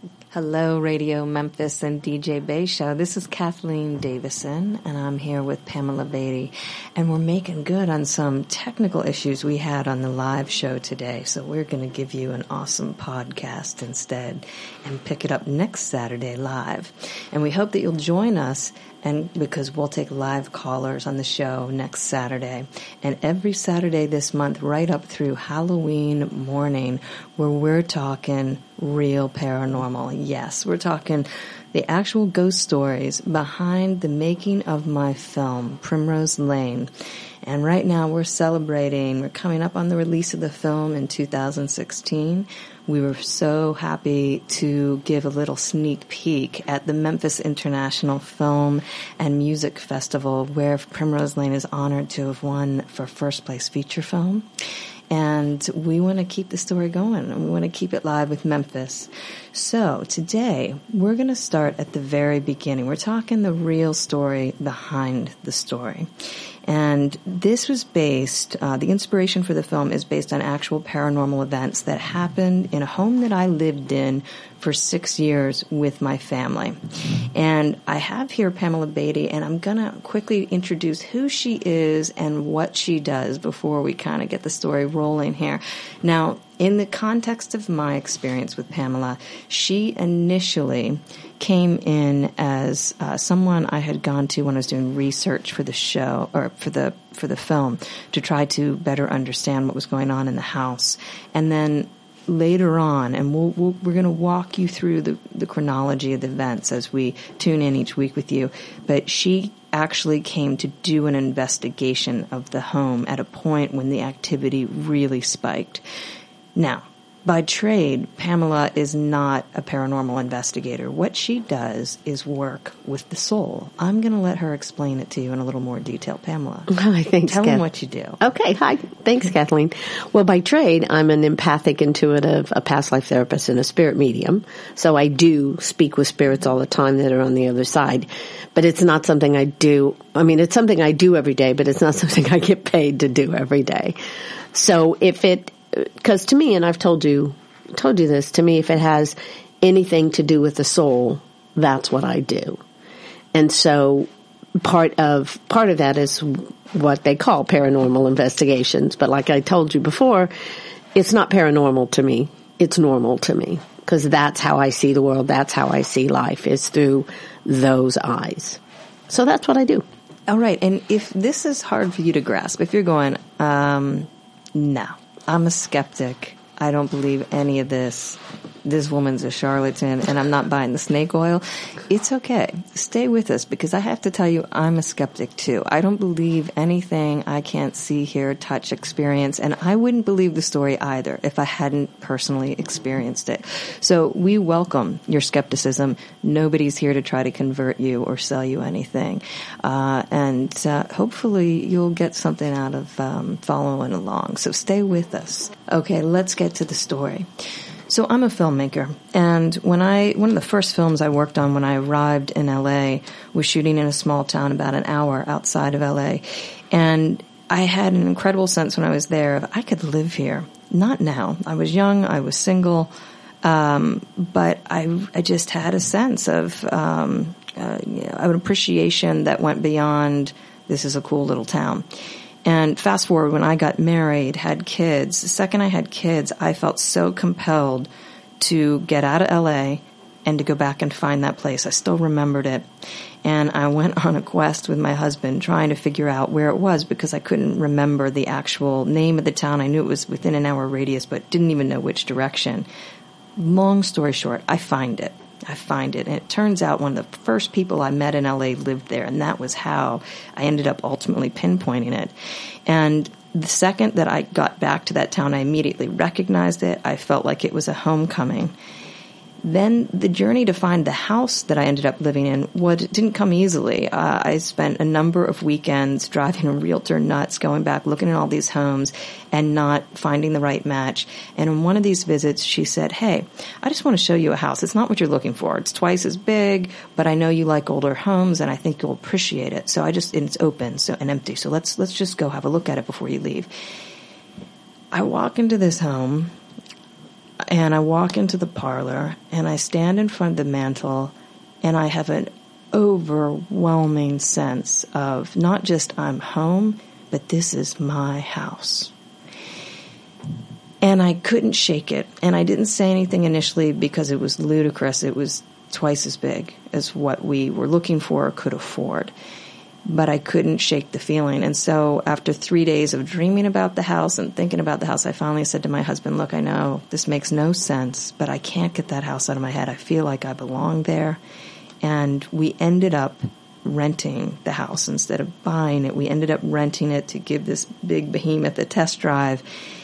Hello, Radio Memphis and DJ Bay Show. This is Kathleen Davison, and I'm here with Pamela Beatty. And we're making good on some technical issues we had on the live show today. So we're going to give you an awesome podcast instead and pick it up next Saturday live. And we hope that you'll join us, and because we'll take live callers on the show next Saturday. And every Saturday this month, right up through Halloween morning, where we're talking real paranormal. Yes, we're talking the actual ghost stories behind the making of my film, Primrose Lane. And right now we're coming up on the release of the film in 2016. We were so happy to give a little sneak peek at the Memphis International Film and Music Festival, where Primrose Lane is honored to have won for first place feature film. And we want to keep the story going, and we want to keep it live with Memphis. So today, we're going to start at the very beginning. We're talking the real story behind the story. And this was based, the inspiration for the film is based on actual paranormal events that happened in a home that I lived in for 6 years with my family. And I have here Pamela Beatty, and I'm going to quickly introduce who she is and what she does before we kind of get the story rolling here. Now, in the context of my experience with Pamela, she initially came in as someone I had gone to when I was doing research for the show, or for the film, to try to better understand what was going on in the house. And then later on, and we're going to walk you through the chronology of the events as we tune in each week with you, but she actually came to do an investigation of the home at a point when the activity really spiked. Now, by trade, Pamela is not a paranormal investigator. What she does is work with the soul. I'm going to let her explain it to you in a little more detail. Pamela, hi, thanks, tell them what you do. Okay, hi. Thanks, Kathleen. Well, by trade, I'm an empathic, intuitive, a past life therapist, and a spirit medium. So I do speak with spirits all the time that are on the other side. But it's not something I do. I mean, it's something I do every day, but it's not something I get paid to do every day. So because to me, and I've told you this, to me, if it has anything to do with the soul, that's what I do. And so part of that is what they call paranormal investigations. But like I told you before, it's not paranormal to me. It's normal to me, because that's how I see the world. That's how I see life, is through those eyes. So that's what I do. All right. And if this is hard for you to grasp, if you're going, no, I'm a skeptic, I don't believe any of this, woman's a charlatan, and I'm not buying the snake oil, it's okay. Stay with us, because I have to tell you, I'm a skeptic too. I don't believe anything I can't see, hear, touch, experience, and I wouldn't believe the story either if I hadn't personally experienced it. So we welcome your skepticism. Nobody's here to try to convert you or sell you anything. And hopefully you'll get something out of following along. So stay with us. Okay, let's get to the story. So I'm a filmmaker, and one of the first films I worked on when I arrived in LA was shooting in a small town about an hour outside of LA. And I had an incredible sense when I was there of I could live here. Not now. I was young, I was single, but I just had a sense of an appreciation that went beyond this is a cool little town. And fast forward, when I got married, had kids, the second I had kids, I felt so compelled to get out of LA and to go back and find that place. I still remembered it. And I went on a quest with my husband trying to figure out where it was, because I couldn't remember the actual name of the town. I knew it was within an hour radius, but didn't even know which direction. Long story short, I find it. And it turns out one of the first people I met in LA lived there, and that was how I ended up ultimately pinpointing it. And the second that I got back to that town, I immediately recognized it. I felt like it was a homecoming. Then the journey to find the house that I ended up living in didn't come easily. I spent a number of weekends driving a realtor nuts, going back, looking at all these homes, and not finding the right match. And in one of these visits, she said, "Hey, I just want to show you a house. It's not what you're looking for. It's twice as big, but I know you like older homes, and I think you'll appreciate it. So and it's open and empty. So let's just go have a look at it before you leave." I walk into this home. And I walk into the parlor, and I stand in front of the mantle, and I have an overwhelming sense of not just I'm home, but this is my house. And I couldn't shake it. And I didn't say anything initially because it was ludicrous. It was twice as big as what we were looking for or could afford. But I couldn't shake the feeling. And so after 3 days of dreaming about the house and thinking about the house, I finally said to my husband, look, I know this makes no sense, but I can't get that house out of my head. I feel like I belong there. And we ended up renting the house instead of buying it. We ended up renting it to give this big behemoth a test drive.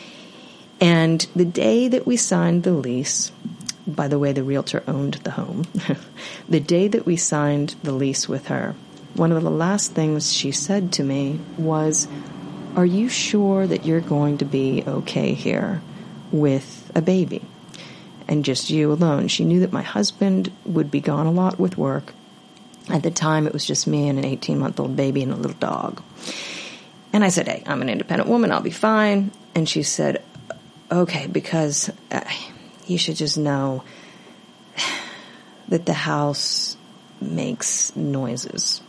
And the day that we signed the lease, by the way, the realtor owned the home, the day that we signed the lease with her, one of the last things she said to me was, are you sure that you're going to be okay here with a baby and just you alone? She knew that my husband would be gone a lot with work. At the time, it was just me and an 18-month-old baby and a little dog. And I said, hey, I'm an independent woman. I'll be fine. And she said, okay, because you should just know that the house makes noises.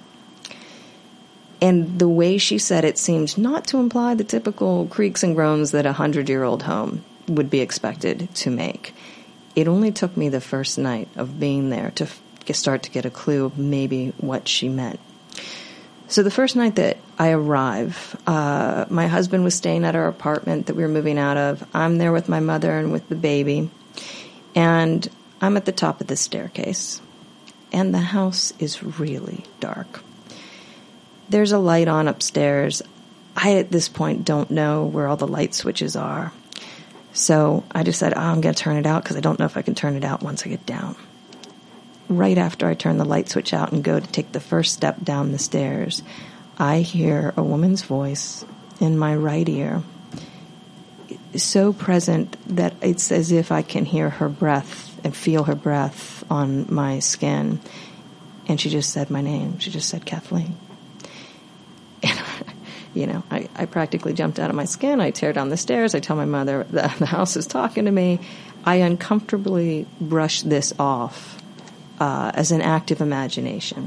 And the way she said it seemed not to imply the typical creaks and groans that a 100-year-old home would be expected to make. It only took me the first night of being there to start to get a clue of maybe what she meant. So the first night that I arrive, my husband was staying at our apartment that we were moving out of. I'm there with my mother and with the baby. And I'm at the top of the staircase. And the house is really dark. There's a light on upstairs. I, at this point, don't know where all the light switches are. So I decided, I'm going to turn it out because I don't know if I can turn it out once I get down. Right after I turn the light switch out and go to take the first step down the stairs, I hear a woman's voice in my right ear, so present that it's as if I can hear her breath and feel her breath on my skin. And she just said my name. She just said Kathleen. And, I practically jumped out of my skin. I tear down the stairs. I tell my mother the house is talking to me. I uncomfortably brush this off as an act of imagination.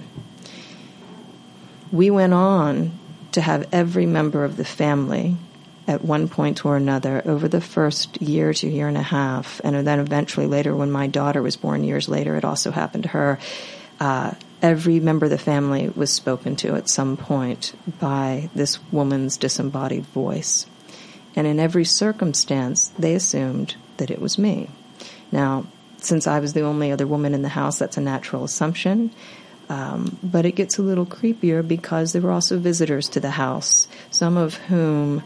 We went on to have every member of the family at one point or another over the first year to year and a half, and then eventually later when my daughter was born years later, it also happened to her. Every member of the family was spoken to at some point by this woman's disembodied voice. And in every circumstance, they assumed that it was me. Now, since I was the only other woman in the house, that's a natural assumption. But it gets a little creepier because there were also visitors to the house, some of whom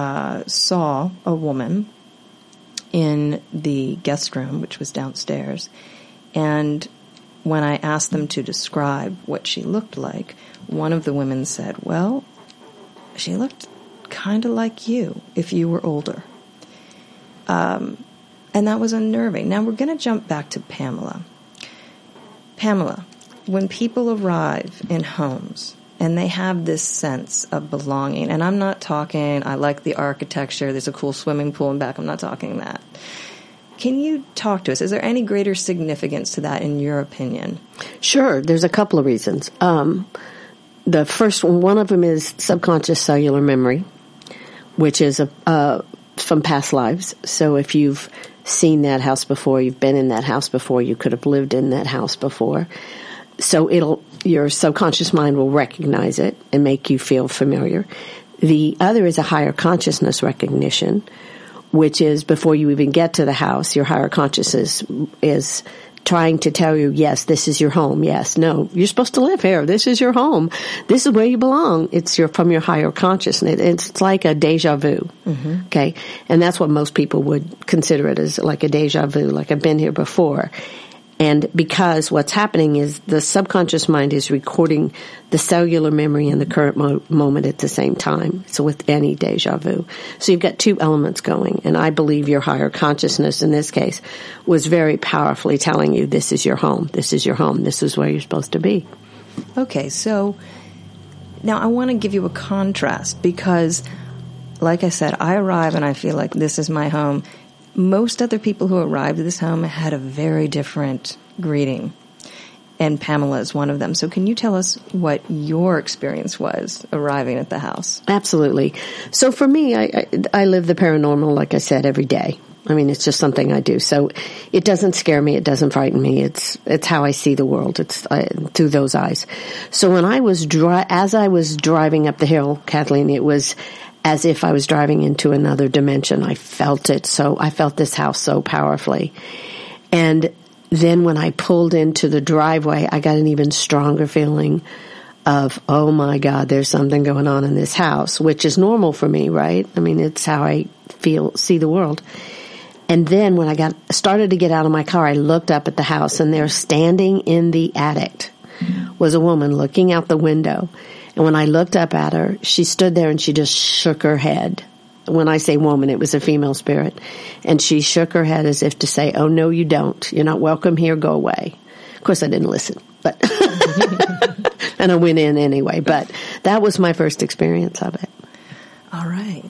saw a woman in the guest room, which was downstairs. And when I asked them to describe what she looked like, one of the women said, well, she looked kind of like you if you were older. And that was unnerving. Now we're going to jump back to Pamela. Pamela, when people arrive in homes and they have this sense of belonging, and I'm not talking, I like the architecture, there's a cool swimming pool in back, I'm not talking that. Can you talk to us? Is there any greater significance to that in your opinion? Sure. There's a couple of reasons. The first one of them is subconscious cellular memory, which is from past lives. So if you've seen that house before, you've been in that house before, you could have lived in that house before. So your subconscious mind will recognize it and make you feel familiar. The other is a higher consciousness recognition, which is before you even get to the house, your higher consciousness is trying to tell you, yes, this is your home. Yes, no, you're supposed to live here. This is your home. This is where you belong. It's from your higher consciousness. It's like a deja vu. Mm-hmm. Okay. And that's what most people would consider it, as like a deja vu, like I've been here before. And because what's happening is the subconscious mind is recording the cellular memory and the current moment at the same time. So with any deja vu. So you've got two elements going. And I believe your higher consciousness in this case was very powerfully telling you this is your home. This is your home. This is where you're supposed to be. Okay. So now I want to give you a contrast because, like I said, I arrive and I feel like this is my home. most other people who arrived at this home had a very different greeting. And Pamela is one of them. So can you tell us what your experience was arriving at the house? Absolutely. So for me, I live the paranormal, like I said, every day. I mean, it's just something I do. So it doesn't scare me. It doesn't frighten me. It's how I see the world. It's through those eyes. So when as I was driving up the hill, Kathleen, it was as if I was driving into another dimension. I felt it. So I felt this house so powerfully. And then when I pulled into the driveway, I got an even stronger feeling of, oh my God, there's something going on in this house, which is normal for me, right? I mean, it's how I see the world. And then when I started to get out of my car, I looked up at the house, and there, standing in the attic, was a woman looking out the window. And when I looked up at her, she stood there and she just shook her head. When I say woman, it was a female spirit. And she shook her head as if to say, oh, no, you don't. You're not welcome here. Go away. Of course, I didn't listen, but and I went in anyway. But that was my first experience of it. All right.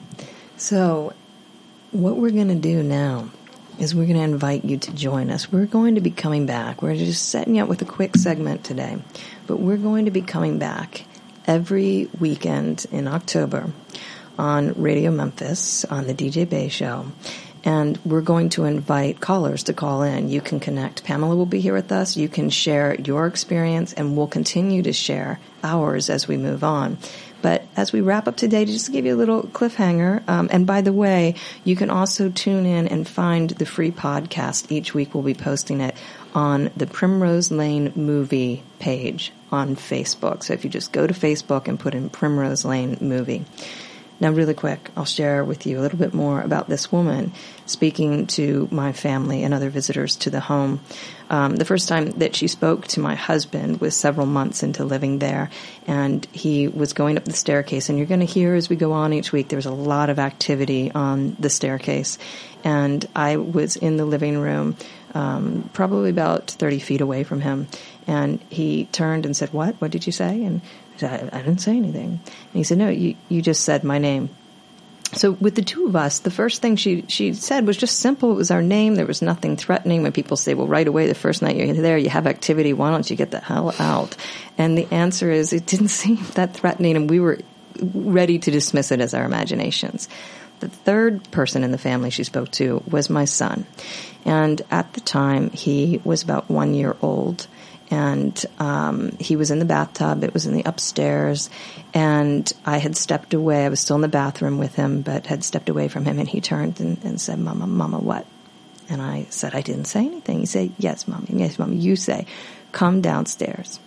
So what we're going to do now is we're going to invite you to join us. We're going to be coming back. We're just setting you up with a quick segment today, but we're going to be coming back every weekend in October on Radio Memphis, on the DJ Bay Show, and we're going to invite callers to call in. You can connect. Pamela will be here with us. You can share your experience, and we'll continue to share ours as we move on. But as we wrap up today, just to give you a little cliffhanger, and by the way, you can also tune in and find the free podcast. Each week we'll be posting it on the Primrose Lane Movie page on Facebook. So if you just go to Facebook and put in Primrose Lane Movie. Now, really quick, I'll share with you a little bit more about this woman speaking to my family and other visitors to the home. The first time that she spoke to my husband was several months into living there, and he was going up the staircase. And you're going to hear as we go on each week, there's a lot of activity on the staircase. And I was in the living room, probably about 30 feet away from him. And he turned and said, "What? What did you say?" And I didn't say anything. And he said, "No, you just said my name." So with the two of us, the first thing she said was just simple. It was our name. There was nothing threatening. When people say, well, right away, the first night you're there, you have activity, why don't you get the hell out? And the answer is it didn't seem that threatening, and we were ready to dismiss it as our imaginations. The third person in the family she spoke to was my son. And at the time, he was about 1 year old. And he was in the bathtub. It was in the upstairs. And I had stepped away. I was still in the bathroom with him, but had stepped away from him. And he turned and said, Mama, what? And I said, I didn't say anything. He said, yes, Mommy, you say, come downstairs.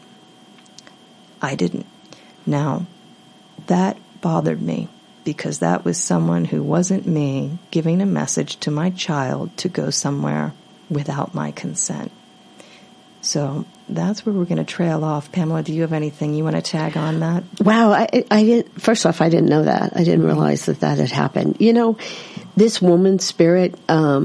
I didn't. Now, that bothered me, because that was someone who wasn't me giving a message to my child to go somewhere without my consent. So that's where we're going to trail off. Pamela, do you have anything you want to tag on that? Wow. I didn't, first off, I didn't know that. I didn't realize that had happened. You know, this woman's spirit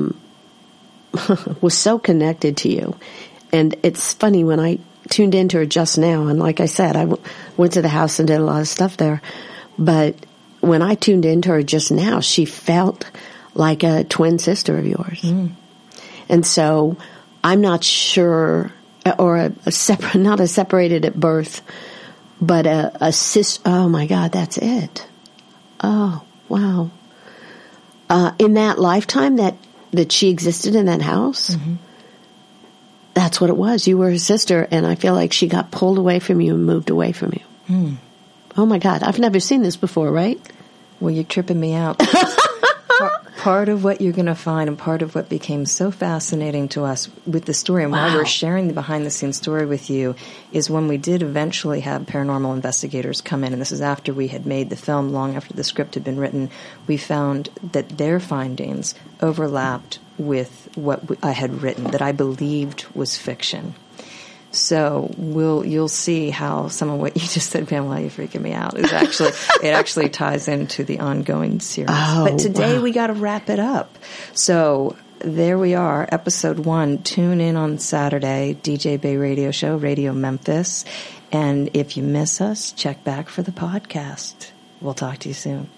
was so connected to you. And it's funny, when I tuned into her just now, and like I said, I went to the house and did a lot of stuff there. But when I tuned into her just now, she felt like a twin sister of yours. Mm. And so I'm not sure, or a separate, not a separated at birth, but a sister. Oh my God, that's it. Oh, wow. In that lifetime that she existed in that house, mm-hmm. That's what it was. You were her sister, and I feel like she got pulled away from you and moved away from you. Mm. Oh my God, I've never seen this before, right? Well, you're tripping me out. Part of what you're going to find, and part of what became so fascinating to us with the story, and why we're sharing the behind-the-scenes story with you, is when we did eventually have paranormal investigators come in, and this is after we had made the film, long after the script had been written, we found that their findings overlapped with what I had written, that I believed was fiction. So you'll see how some of what you just said, Pamela, you're freaking me out, is actually it actually ties into the ongoing series. Oh, but today wow. We got to wrap it up. So there we are, episode 1. Tune in on Saturday, DJ Bay Radio Show, Radio Memphis. And if you miss us, check back for the podcast. We'll talk to you soon.